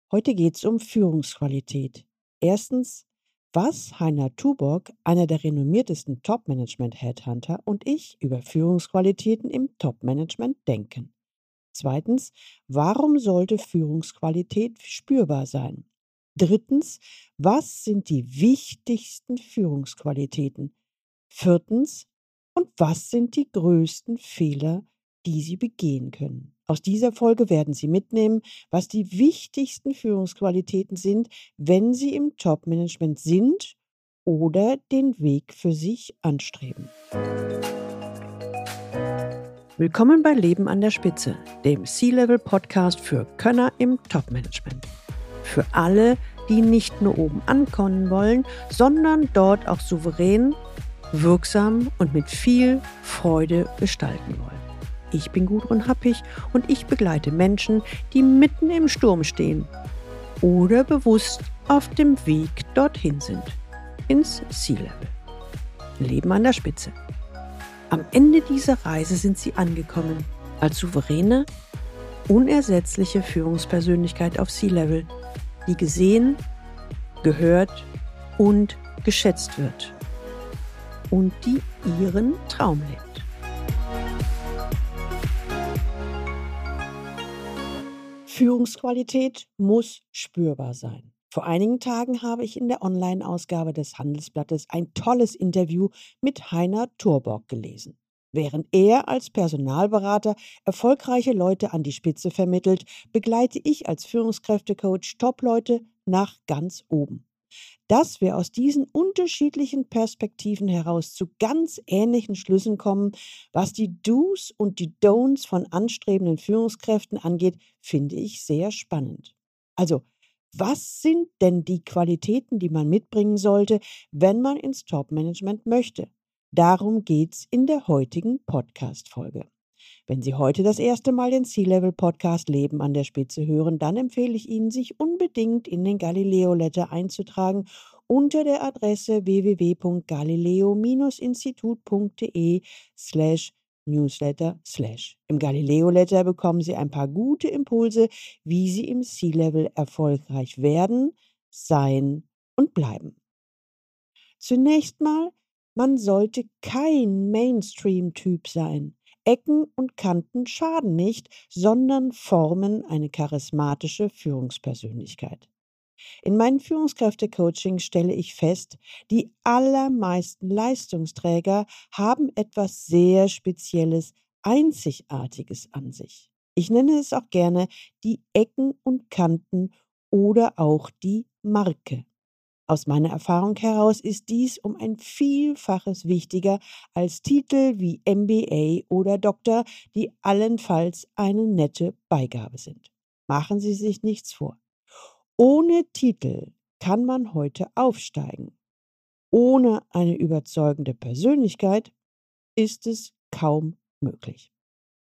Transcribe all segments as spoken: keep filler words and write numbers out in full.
Heute geht es um Führungsqualität. Erstens, was Heiner Tuborg, einer der renommiertesten Top-Management-Headhunter, und ich über Führungsqualitäten im Top-Management denken. Zweitens, warum sollte Führungsqualität spürbar sein? Drittens, was sind die wichtigsten Führungsqualitäten? Viertens, und was sind die größten Fehler, die Sie begehen können? Aus dieser Folge werden Sie mitnehmen, was die wichtigsten Führungsqualitäten sind, wenn Sie im Top-Management sind oder den Weg für sich anstreben. Willkommen bei Leben an der Spitze, dem C-Level-Podcast für Könner im Top-Management. Für alle, die nicht nur oben ankommen wollen, sondern dort auch souverän, wirksam und mit viel Freude gestalten wollen. Ich bin Gudrun Happig und ich begleite Menschen, die mitten im Sturm stehen oder bewusst auf dem Weg dorthin sind, ins C-Level. Leben an der Spitze. Am Ende dieser Reise sind sie angekommen, als souveräne, unersetzliche Führungspersönlichkeit auf C-Level, die gesehen, gehört und geschätzt wird und die ihren Traum lebt. Führungsqualität muss spürbar sein. Vor einigen Tagen habe ich in der Online-Ausgabe des Handelsblattes ein tolles Interview mit Heiner Tuborg gelesen. Während er als Personalberater erfolgreiche Leute an die Spitze vermittelt, begleite ich als Führungskräftecoach Top-Leute nach ganz oben. Dass wir aus diesen unterschiedlichen Perspektiven heraus zu ganz ähnlichen Schlüssen kommen, was die Do's und die Don'ts von anstrebenden Führungskräften angeht, finde ich sehr spannend. Also, was sind denn die Qualitäten, die man mitbringen sollte, wenn man ins Top-Management möchte? Darum geht's in der heutigen Podcast-Folge. Wenn Sie heute das erste Mal den C-Level-Podcast Leben an der Spitze hören, dann empfehle ich Ihnen, sich unbedingt in den Galileo Letter einzutragen unter der Adresse w w w punkt galileo institut punkt de slash newsletter slash. Im Galileo Letter bekommen Sie ein paar gute Impulse, wie Sie im C-Level erfolgreich werden, sein und bleiben. Zunächst mal, man sollte kein Mainstream-Typ sein. Ecken und Kanten schaden nicht, sondern formen eine charismatische Führungspersönlichkeit. In meinen Führungskräfte-Coachings stelle ich fest, die allermeisten Leistungsträger haben etwas sehr Spezielles, Einzigartiges an sich. Ich nenne es auch gerne die Ecken und Kanten oder auch die Marke. Aus meiner Erfahrung heraus ist dies um ein Vielfaches wichtiger als Titel wie M B A oder Doktor, die allenfalls eine nette Beigabe sind. Machen Sie sich nichts vor. Ohne Titel kann man heute aufsteigen. Ohne eine überzeugende Persönlichkeit ist es kaum möglich.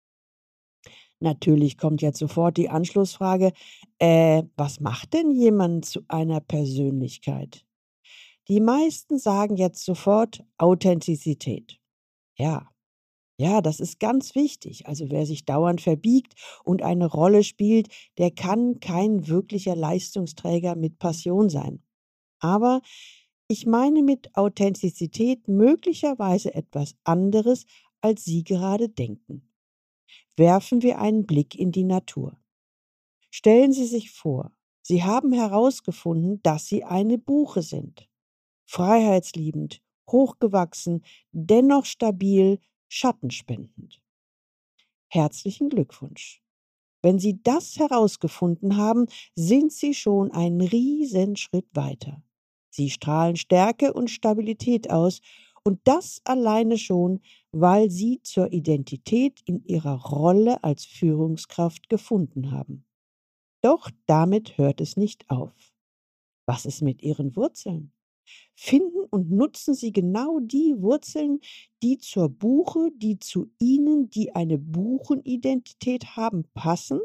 Natürlich kommt jetzt sofort die Anschlussfrage, äh, was macht denn jemand zu einer Persönlichkeit? Die meisten sagen jetzt sofort Authentizität. Ja, ja, das ist ganz wichtig. Also wer sich dauernd verbiegt und eine Rolle spielt, der kann kein wirklicher Leistungsträger mit Passion sein. Aber ich meine mit Authentizität möglicherweise etwas anderes, als Sie gerade denken. Werfen wir einen Blick in die Natur. Stellen Sie sich vor, Sie haben herausgefunden, dass Sie eine Buche sind. Freiheitsliebend, hochgewachsen, dennoch stabil, schattenspendend. Herzlichen Glückwunsch. Wenn Sie das herausgefunden haben, sind Sie schon einen Riesenschritt weiter. Sie strahlen Stärke und Stabilität aus und das alleine schon, weil Sie zur Identität in Ihrer Rolle als Führungskraft gefunden haben. Doch damit hört es nicht auf. Was ist mit Ihren Wurzeln? Finden und nutzen Sie genau die Wurzeln, die zur Buche, die zu Ihnen, die eine Buchenidentität haben, passen?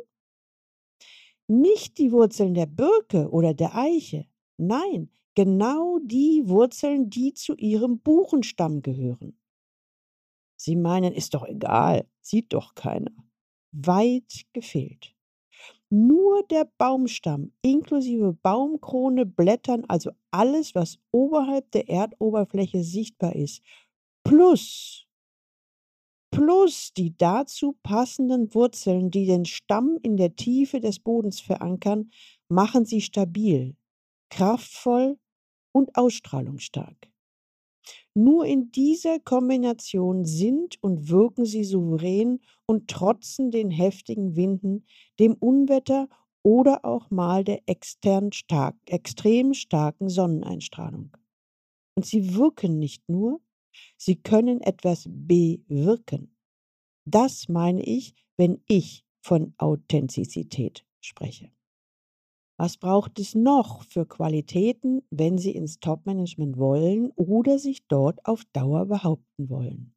Nicht die Wurzeln der Birke oder der Eiche. Nein, genau die Wurzeln, die zu Ihrem Buchenstamm gehören. Sie meinen, ist doch egal, sieht doch keiner. Weit gefehlt. Nur der Baumstamm inklusive Baumkrone, Blättern, also alles, was oberhalb der Erdoberfläche sichtbar ist, plus plus die dazu passenden Wurzeln, die den Stamm in der Tiefe des Bodens verankern, machen sie stabil, kraftvoll und ausstrahlungsstark. Nur in dieser Kombination sind und wirken sie souverän und trotzen den heftigen Winden, dem Unwetter oder auch mal der extern stark extrem starken Sonneneinstrahlung. Und sie wirken nicht nur, sie können etwas bewirken. Das meine ich, wenn ich von Authentizität spreche. Was braucht es noch für Qualitäten, wenn Sie ins Topmanagement wollen oder sich dort auf Dauer behaupten wollen?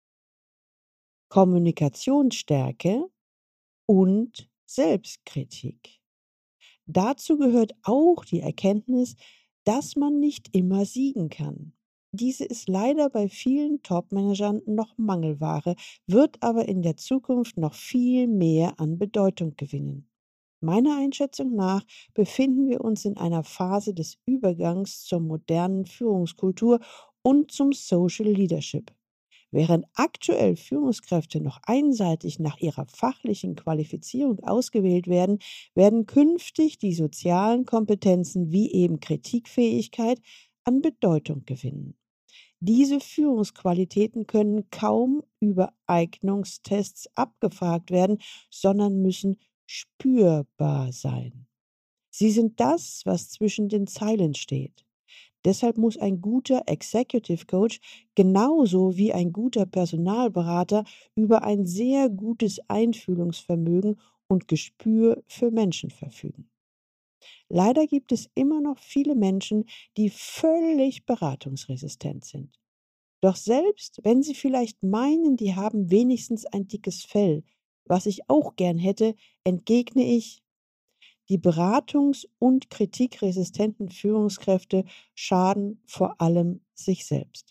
Kommunikationsstärke und Selbstkritik. Dazu gehört auch die Erkenntnis, dass man nicht immer siegen kann. Diese ist leider bei vielen Topmanagern noch Mangelware, wird aber in der Zukunft noch viel mehr an Bedeutung gewinnen. Meiner Einschätzung nach befinden wir uns in einer Phase des Übergangs zur modernen Führungskultur und zum Social Leadership. Während aktuell Führungskräfte noch einseitig nach ihrer fachlichen Qualifizierung ausgewählt werden, werden künftig die sozialen Kompetenzen wie eben Kritikfähigkeit an Bedeutung gewinnen. Diese Führungsqualitäten können kaum über Eignungstests abgefragt werden, sondern müssen spürbar sein. Sie sind das, was zwischen den Zeilen steht. Deshalb muss ein guter Executive Coach genauso wie ein guter Personalberater über ein sehr gutes Einfühlungsvermögen und Gespür für Menschen verfügen. Leider gibt es immer noch viele Menschen, die völlig beratungsresistent sind. Doch selbst wenn sie vielleicht meinen, die haben wenigstens ein dickes Fell, was ich auch gern hätte, entgegne ich, die beratungs- und kritikresistenten Führungskräfte schaden vor allem sich selbst.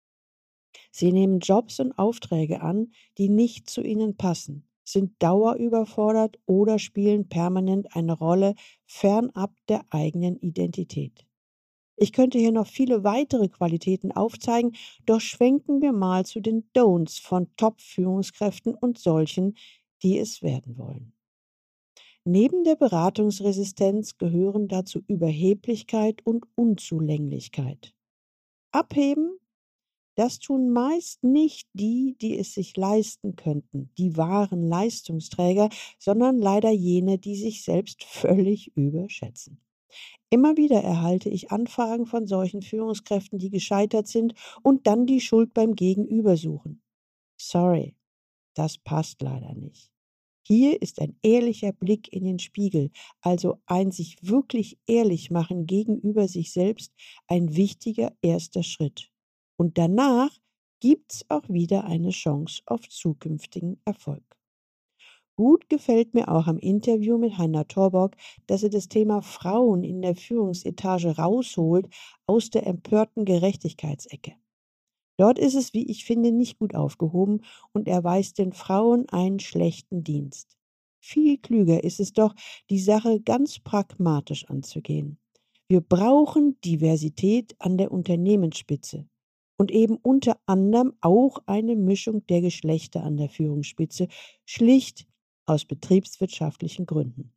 Sie nehmen Jobs und Aufträge an, die nicht zu ihnen passen, sind dauerüberfordert oder spielen permanent eine Rolle fernab der eigenen Identität. Ich könnte hier noch viele weitere Qualitäten aufzeigen, doch schwenken wir mal zu den Don'ts von Top-Führungskräften und solchen, die es werden wollen. Neben der Beratungsresistenz gehören dazu Überheblichkeit und Unzulänglichkeit. Abheben, das tun meist nicht die, die es sich leisten könnten, die wahren Leistungsträger, sondern leider jene, die sich selbst völlig überschätzen. Immer wieder erhalte ich Anfragen von solchen Führungskräften, die gescheitert sind und dann die Schuld beim Gegenüber suchen. Sorry, das passt leider nicht. Hier ist ein ehrlicher Blick in den Spiegel, also ein sich wirklich ehrlich machen gegenüber sich selbst, ein wichtiger erster Schritt. Und danach gibt's auch wieder eine Chance auf zukünftigen Erfolg. Gut gefällt mir auch am Interview mit Heiner Torborg, dass er das Thema Frauen in der Führungsetage rausholt aus der empörten Gerechtigkeitsecke. Dort ist es, wie ich finde, nicht gut aufgehoben und erweist den Frauen einen schlechten Dienst. Viel klüger ist es doch, die Sache ganz pragmatisch anzugehen. Wir brauchen Diversität an der Unternehmensspitze und eben unter anderem auch eine Mischung der Geschlechter an der Führungsspitze, schlicht aus betriebswirtschaftlichen Gründen.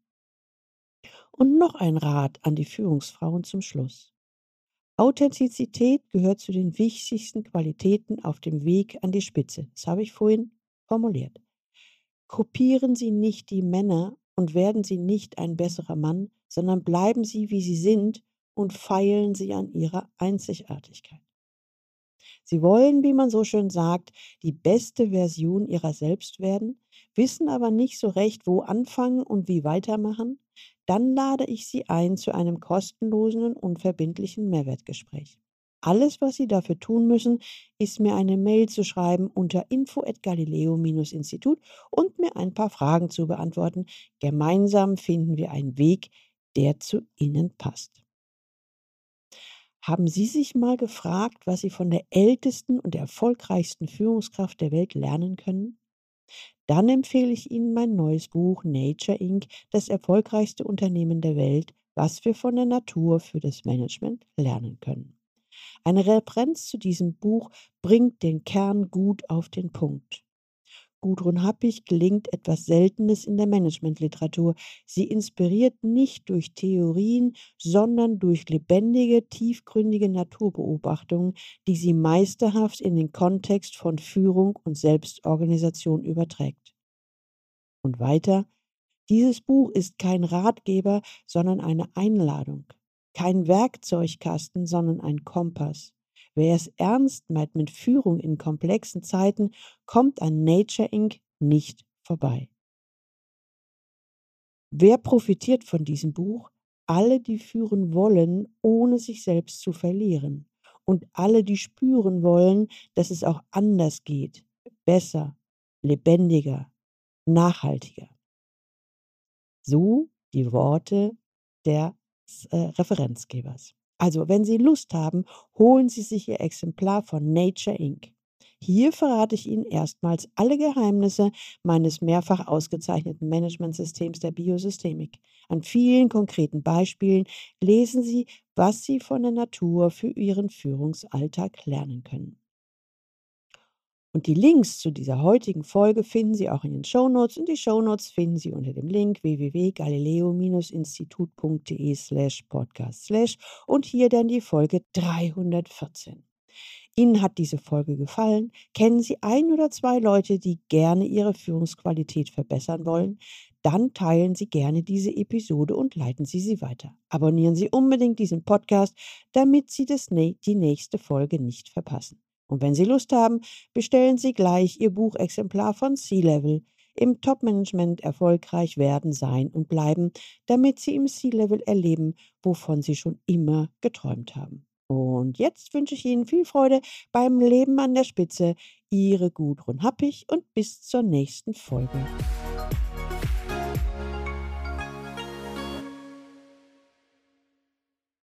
Und noch ein Rat an die Führungsfrauen zum Schluss. Authentizität gehört zu den wichtigsten Qualitäten auf dem Weg an die Spitze. Das habe ich vorhin formuliert. Kopieren Sie nicht die Männer und werden Sie nicht ein besserer Mann, sondern bleiben Sie, wie Sie sind und feilen Sie an Ihrer Einzigartigkeit. Sie wollen, wie man so schön sagt, die beste Version ihrer selbst werden, wissen aber nicht so recht, wo anfangen und wie weitermachen? Dann lade ich Sie ein zu einem kostenlosen und unverbindlichen Mehrwertgespräch. Alles, was Sie dafür tun müssen, ist mir eine Mail zu schreiben unter info at galileo Institut und mir ein paar Fragen zu beantworten. Gemeinsam finden wir einen Weg, der zu Ihnen passt. Haben Sie sich mal gefragt, was Sie von der ältesten und erfolgreichsten Führungskraft der Welt lernen können? dann empfehle ich Ihnen mein neues Buch Nature Inc, das erfolgreichste Unternehmen der Welt, was wir von der Natur für das Management lernen können. Eine Referenz zu diesem Buch bringt den Kern gut auf den Punkt. Gudrun Happig gelingt etwas Seltenes in der Managementliteratur. Sie inspiriert nicht durch Theorien, sondern durch lebendige, tiefgründige Naturbeobachtungen, die sie meisterhaft in den Kontext von Führung und Selbstorganisation überträgt. Und weiter: Dieses Buch ist kein Ratgeber, sondern eine Einladung. Kein Werkzeugkasten, sondern ein Kompass. Wer es ernst meint mit Führung in komplexen Zeiten, kommt an Nature Inc nicht vorbei. Wer profitiert von diesem Buch? Alle, die führen wollen, ohne sich selbst zu verlieren. Und alle, die spüren wollen, dass es auch anders geht. Besser, lebendiger, nachhaltiger. So die Worte des äh, Referenzgebers. Also, wenn Sie Lust haben, holen Sie sich Ihr Exemplar von Nature Inc. Hier verrate ich Ihnen erstmals alle Geheimnisse meines mehrfach ausgezeichneten Managementsystems der Biosystemik. An vielen konkreten Beispielen lesen Sie, was Sie von der Natur für Ihren Führungsalltag lernen können. Und die Links zu dieser heutigen Folge finden Sie auch in den Shownotes, und die Shownotes finden Sie unter dem Link w w w punkt galileo-institut punkt de slash podcast slash und hier dann die Folge dreihundertvierzehn. Ihnen hat diese Folge gefallen? Kennen Sie ein oder zwei Leute, die gerne ihre Führungsqualität verbessern wollen? Dann teilen Sie gerne diese Episode und leiten Sie sie weiter. Abonnieren Sie unbedingt diesen Podcast, damit Sie das, die nächste Folge nicht verpassen. Und wenn Sie Lust haben, bestellen Sie gleich Ihr Buchexemplar von C-Level. Im Top-Management erfolgreich werden, sein und bleiben, damit Sie im C-Level erleben, wovon Sie schon immer geträumt haben. Und jetzt wünsche ich Ihnen viel Freude beim Leben an der Spitze. Ihre Gudrun Happig und bis zur nächsten Folge.